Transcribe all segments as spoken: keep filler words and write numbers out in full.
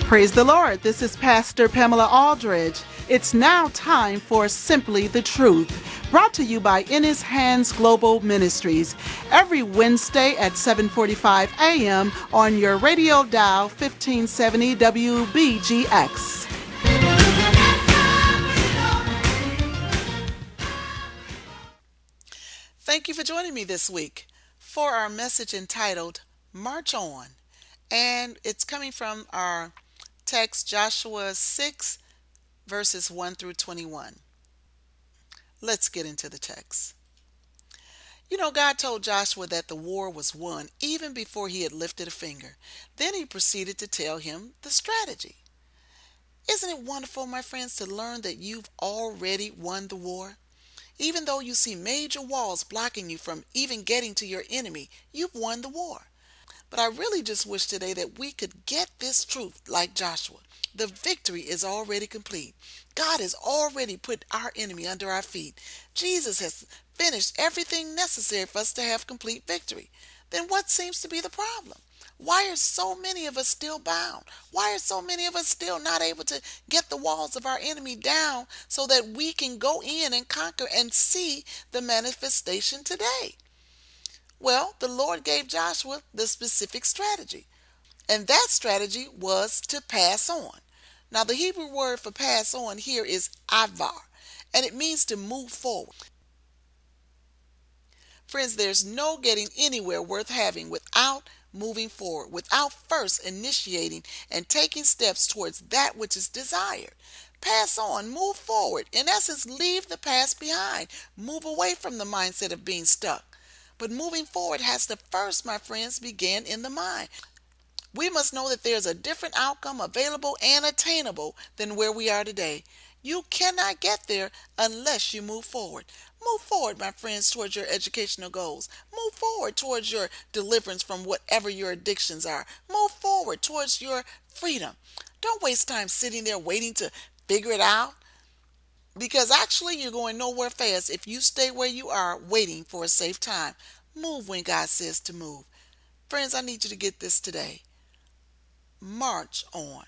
Praise the Lord. This is Pastor Pamela Aldridge. It's now time for Simply the Truth, brought to you by In His Hands Global Ministries, every Wednesday at seven forty-five a.m. on your radio dial fifteen seventy W B G X. Thank you for joining me this week for our message entitled March On, and it's coming from our text Joshua six verses one through twenty-one. Let's get into the text. You know, God told Joshua that the war was won even before he had lifted a finger. Then he proceeded to tell him the strategy. Isn't it wonderful, my friends, to learn that you've already won the war? Even though you see major walls blocking you from even getting to your enemy, you've won the war. But I really just wish today that we could get this truth like Joshua. The victory is already complete. God has already put our enemy under our feet. Jesus has finished everything necessary for us to have complete victory. Then what seems to be the problem? Why are so many of us still bound? Why are so many of us still not able to get the walls of our enemy down so that we can go in and conquer and see the manifestation today? Well, the Lord gave Joshua the specific strategy, and that strategy was to pass on. Now, the Hebrew word for pass on here is avar, and it means to move forward. Friends, there's no getting anywhere worth having without moving forward, without first initiating and taking steps towards that which is desired. Pass on, move forward. In essence, leave the past behind. Move away from the mindset of being stuck. But moving forward has to first, my friends, begin in the mind. We must know that there's a different outcome available and attainable than where we are today. You cannot get there unless you move forward. Move forward, my friends, towards your educational goals. Move forward towards your deliverance from whatever your addictions are. Move forward towards your freedom. Don't waste time sitting there waiting to figure it out, because actually you're going nowhere fast if you stay where you are waiting for a safe time. Move when God says to move. Friends, I need you to get this today. March on.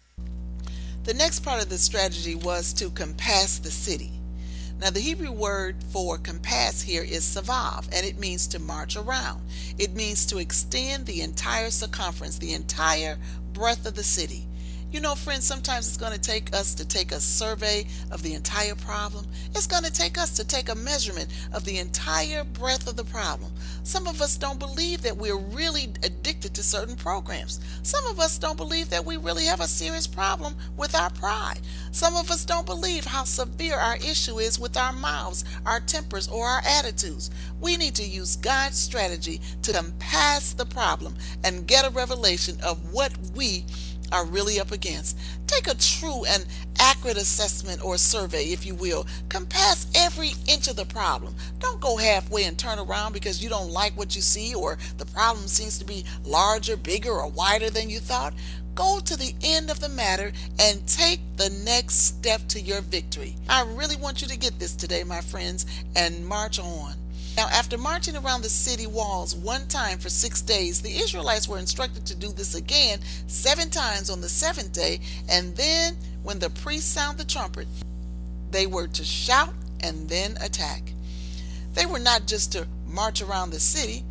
The next part of the strategy was to compass the city. Now, the Hebrew word for compass here is savav, and it means to march around. It means to extend the entire circumference, the entire breadth of the city. You know, friends, sometimes it's going to take us to take a survey of the entire problem. It's going to take us to take a measurement of the entire breadth of the problem. Some of us don't believe that we're really addicted to certain programs. Some of us don't believe that we really have a serious problem with our pride. Some of us don't believe how severe our issue is with our mouths, our tempers, or our attitudes. We need to use God's strategy to compass the problem and get a revelation of what we are really up against. Take a true and accurate assessment or survey, if you will. Compass every inch of the problem. Don't go halfway and turn around because you don't like what you see or the problem seems to be larger, bigger, or wider than you thought. Go to the end of the matter and take the next step to your victory. I really want you to get this today, my friends, and march on. Now, after marching around the city walls one time for six days, the Israelites were instructed to do this again seven times on the seventh day, and then when the priest sounded the trumpet, they were to shout and then attack. They were not just to march around the city,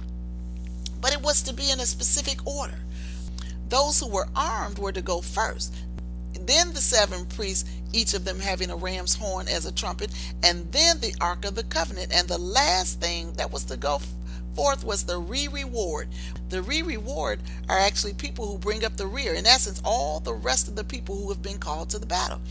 but it was to be in a specific order. Those who were armed were to go first. Then the seven priests, each of them having a ram's horn as a trumpet, and then the Ark of the Covenant. And the last thing that was to go forth was the re-reward. The re-reward are actually people who bring up the rear. In essence, all the rest of the people who have been called to the battle.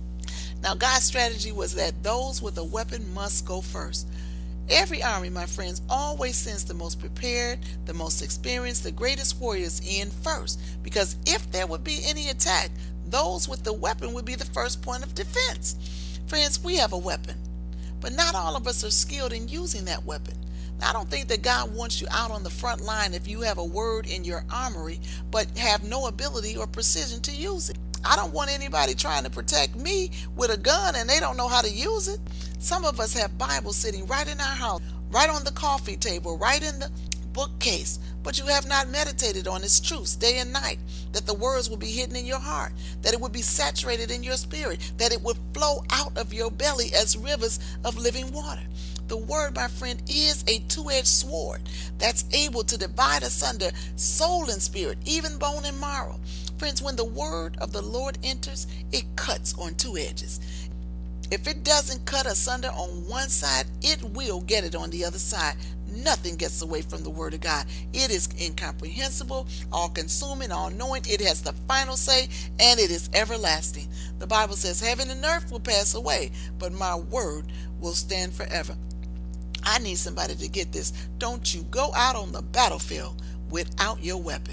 Now, God's strategy was that those with a weapon must go first. Every army, my friends, always sends the most prepared, the most experienced, the greatest warriors in first. Because if there would be any attack, those with the weapon would be the first point of defense. Friends, we have a weapon, but not all of us are skilled in using that weapon. Now, I don't think that God wants you out on the front line if you have a word in your armory, but have no ability or precision to use it. I don't want anybody trying to protect me with a gun and they don't know how to use it. Some of us have Bibles sitting right in our house, right on the coffee table, right in the bookcase, but you have not meditated on its truths day and night, that the words will be hidden in your heart, that it would be saturated in your spirit, that it would flow out of your belly as rivers of living water. The word, my friend, is a two-edged sword that's able to divide asunder soul and spirit, even bone and marrow. Friends, when the word of the Lord enters, it cuts on two edges. If it doesn't cut asunder on one side, it will get it on the other side. Nothing gets away from the word of God. It is incomprehensible, all-consuming, all-knowing. It has the final say, and it is everlasting. The Bible says heaven and earth will pass away, but my word will stand forever. I need somebody to get this. Don't you go out on the battlefield without your weapon.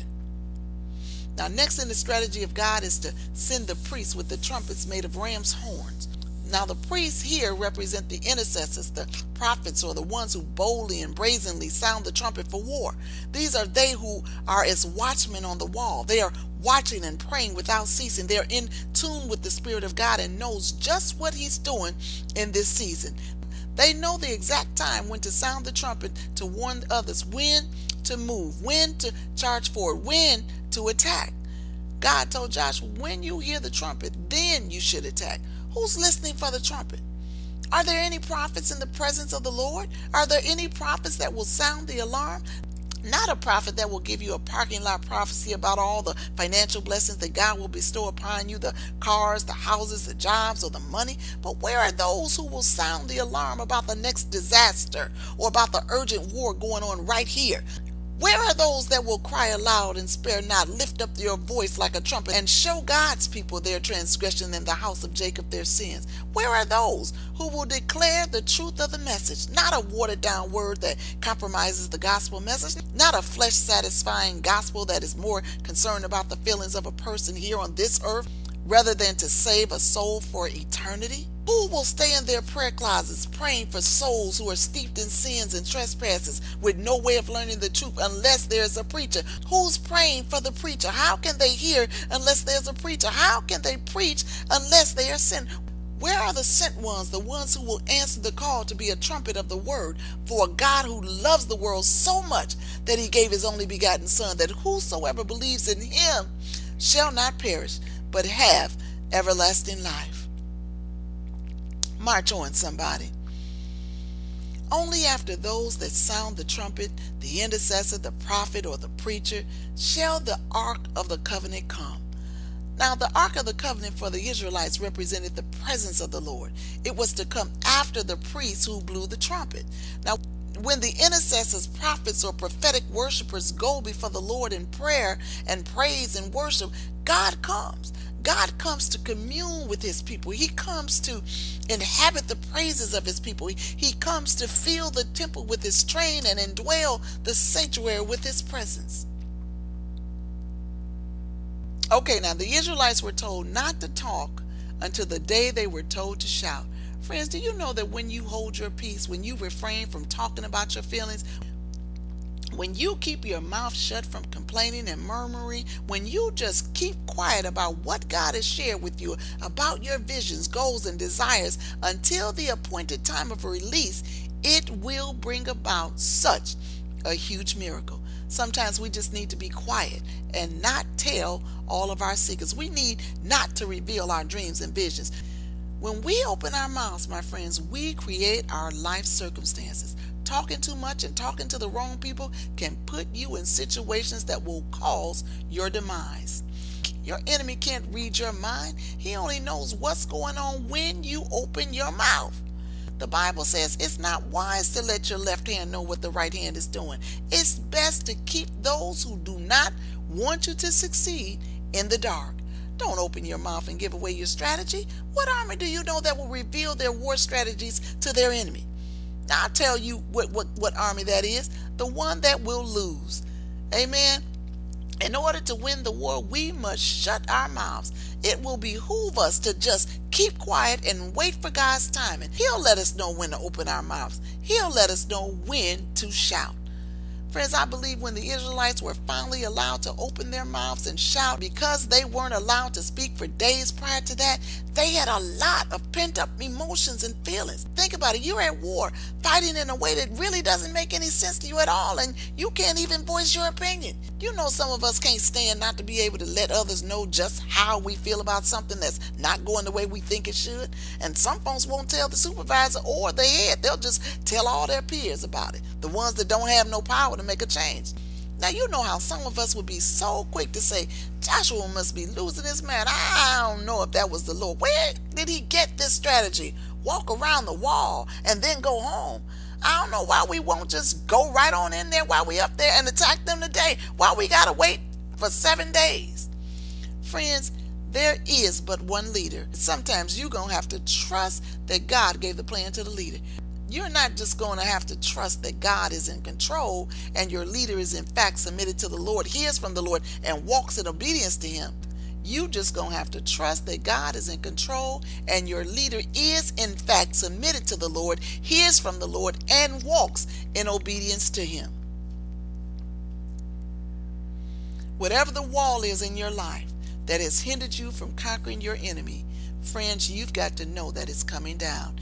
Now, next in the strategy of God is to send the priests with the trumpets made of ram's horns. Now, the priests here represent the intercessors, the prophets, or the ones who boldly and brazenly sound the trumpet for war. These are they who are as watchmen on the wall. They are watching and praying without ceasing. They are in tune with the Spirit of God and knows just what He's doing in this season. They know the exact time when to sound the trumpet to warn others, when to move, when to charge forward, when to attack. God told Joshua, when you hear the trumpet, then you should attack. Who's listening for the trumpet? Are there any prophets in the presence of the Lord? Are there any prophets that will sound the alarm? Not a prophet that will give you a parking lot prophecy about all the financial blessings that God will bestow upon you, the cars, the houses, the jobs, or the money. But where are those who will sound the alarm about the next disaster or about the urgent war going on right here? Where are those that will cry aloud and spare not, lift up your voice like a trumpet, and show God's people their transgression and the house of Jacob their sins? Where are those who will declare the truth of the message, not a watered down word that compromises the gospel message, not a flesh satisfying gospel that is more concerned about the feelings of a person here on this earth rather than to save a soul for eternity? Who will stay in their prayer closets praying for souls who are steeped in sins and trespasses with no way of learning the truth unless there's a preacher? Who's praying for the preacher? How can they hear unless there's a preacher? How can they preach unless they are sent? Where are the sent ones, the ones who will answer the call to be a trumpet of the word for a God who loves the world so much that He gave His only begotten Son, that whosoever believes in Him shall not perish but have everlasting life? March on, somebody. Only after those that sound the trumpet, the intercessor, the prophet, or the preacher, shall the ark of the covenant come. Now, the ark of the covenant for the Israelites represented the presence of the Lord. It was to come after the priests who blew the trumpet. Now, when the intercessors, prophets, or prophetic worshipers go before the Lord in prayer and praise and worship, God comes. God comes to commune with His people. He comes to inhabit the praises of His people. He, he comes to fill the temple with His train and indwell the sanctuary with His presence. Okay, now the Israelites were told not to talk until the day they were told to shout. Friends, do you know that when you hold your peace, when you refrain from talking about your feelings, when you keep your mouth shut from complaining and murmuring, when you just keep quiet about what God has shared with you, about your visions, goals, and desires until the appointed time of release, it will bring about such a huge miracle. Sometimes we just need to be quiet and not tell all of our secrets. We need not to reveal our dreams and visions. When we open our mouths, my friends, we create our life circumstances. Talking too much and talking to the wrong people can put you in situations that will cause your demise. Your enemy can't read your mind. He only knows what's going on when you open your mouth. The Bible says it's not wise to let your left hand know what the right hand is doing. It's best to keep those who do not want you to succeed in the dark. Don't open your mouth and give away your strategy. What army do you know that will reveal their war strategies to their enemy? Now, I'll tell you what, what, what army that is. The one that will lose. Amen. In order to win the war, we must shut our mouths. It will behoove us to just keep quiet and wait for God's timing. He'll let us know when to open our mouths. He'll let us know when to shout. Friends, I believe when the Israelites were finally allowed to open their mouths and shout, because they weren't allowed to speak for days prior to that, they had a lot of pent up emotions and feelings. Think about it. You're at war, fighting in a way that really doesn't make any sense to you at all, and you can't even voice your opinion. You know, some of us can't stand not to be able to let others know just how we feel about something that's not going the way we think it should. And some folks won't tell the supervisor or their head. They'll just tell all their peers about it, the ones that don't have no power to make a change. Now, you know how some of us would be so quick to say, Joshua must be losing his man. I don't know if that was the Lord. Where did he get this strategy? Walk around the wall and then go home. I don't know why we won't just go right on in there while we up there and attack them today. Why we gotta wait for seven days? Friends, there is but one leader. Sometimes you're gonna have to trust that God gave the plan to the leader. You're not just going to have to trust that God is in control and your leader is in fact submitted to the Lord, hears from the Lord, and walks in obedience to him. You just going to have to trust that God is in control and your leader is in fact submitted to the Lord, hears from the Lord, and walks in obedience to him. Whatever the wall is in your life that has hindered you from conquering your enemy, friends, you've got to know that it's coming down.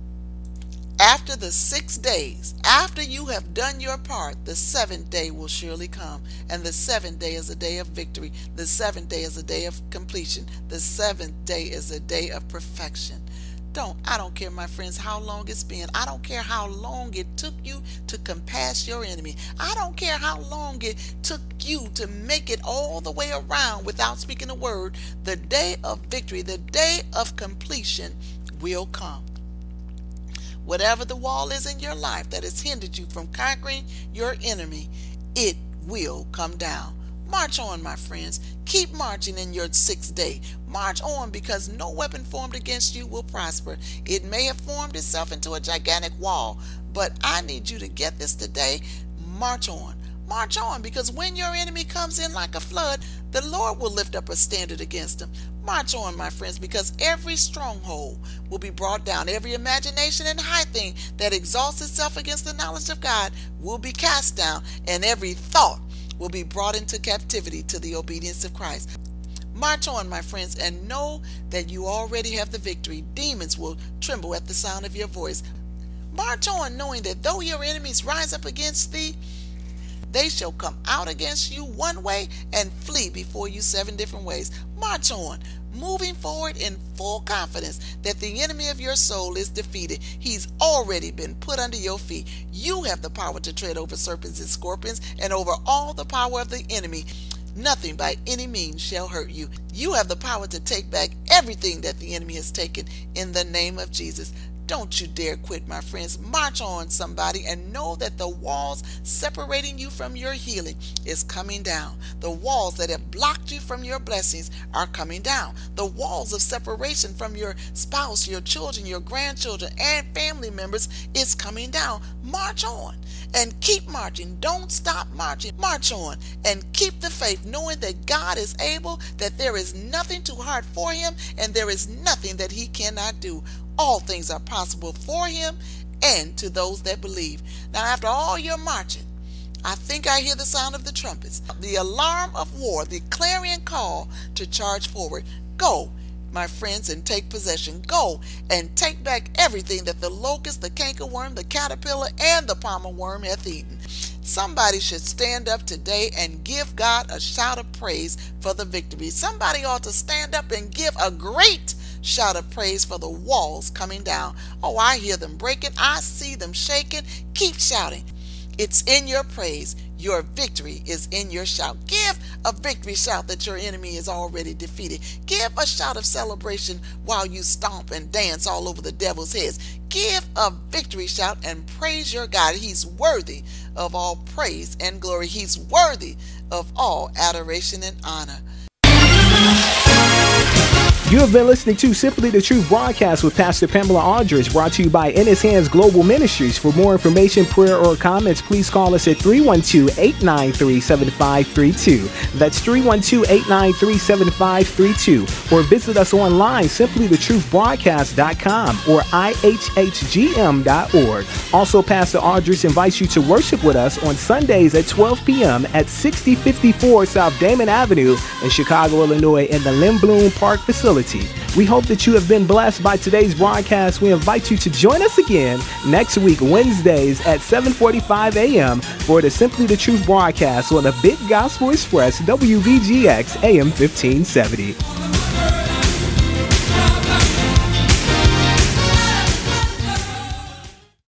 After the six days, after you have done your part, the seventh day will surely come. And the seventh day is a day of victory. The seventh day is a day of completion. The seventh day is a day of perfection. Don't, I don't care, my friends, how long it's been. I don't care how long it took you to compass your enemy. I don't care how long it took you to make it all the way around without speaking a word. The day of victory, the day of completion will come. Whatever the wall is in your life that has hindered you from conquering your enemy, it will come down. March on, my friends. Keep marching in your sixth day. March on, because no weapon formed against you will prosper. It may have formed itself into a gigantic wall, but I need you to get this today. March on. March on, because when your enemy comes in like a flood, the Lord will lift up a standard against him. March on, my friends, because every stronghold will be brought down. Every imagination and high thing that exalts itself against the knowledge of God will be cast down, and every thought will be brought into captivity to the obedience of Christ. March on, my friends, and know that you already have the victory. Demons will tremble at the sound of your voice. March on, knowing that though your enemies rise up against thee, they shall come out against you one way and flee before you seven different ways. March on, moving forward in full confidence that the enemy of your soul is defeated. He's already been put under your feet. You have the power to tread over serpents and scorpions and over all the power of the enemy. Nothing by any means shall hurt you. You have the power to take back everything that the enemy has taken in the name of Jesus. Don't you dare quit, my friends. March on, somebody, and know that the walls separating you from your healing is coming down. The walls that have blocked you from your blessings are coming down. The walls of separation from your spouse, your children, your grandchildren, and family members is coming down. March on and keep marching. Don't stop marching. March on and keep the faith, knowing that God is able, that there is nothing too hard for him, and there is nothing that he cannot do. All things are possible for him and to those that believe. Now, after all your marching, I think I hear the sound of the trumpets, the alarm of war, the clarion call to charge forward. Go, my friends, and take possession. Go and take back everything that the locust, the cankerworm, the caterpillar, and the palmer worm hath eaten. Somebody should stand up today and give God a shout of praise for the victory. Somebody ought to stand up and give a great shout of praise for the walls coming down. Oh, I hear them breaking. I see them shaking. Keep shouting. It's in your praise. Your victory is in your shout. Give a victory shout that your enemy is already defeated. Give a shout of celebration while you stomp and dance all over the devil's heads. Give a victory shout and praise your God. He's worthy of all praise and glory. He's worthy of all adoration and honor. You have been listening to Simply the Truth broadcast with Pastor Pamela Aldridge, brought to you by In His Hands Global Ministries. For more information, prayer, or comments, please call us at three one two, eight nine three, seven five three two. That's three one two, eight nine three, seven five three two. Or visit us online, simply the truth broadcast dot com or I H H G M dot org. Also, Pastor Aldridge invites you to worship with us on Sundays at twelve p.m. at sixty fifty-four South Damon Avenue in Chicago, Illinois, in the Lindblom Park facility. We hope that you have been blessed by today's broadcast. We invite you to join us again next week, Wednesdays at seven forty-five a.m. for the Simply the Truth broadcast on the Big Gospel Express, W B G X A M fifteen seventy.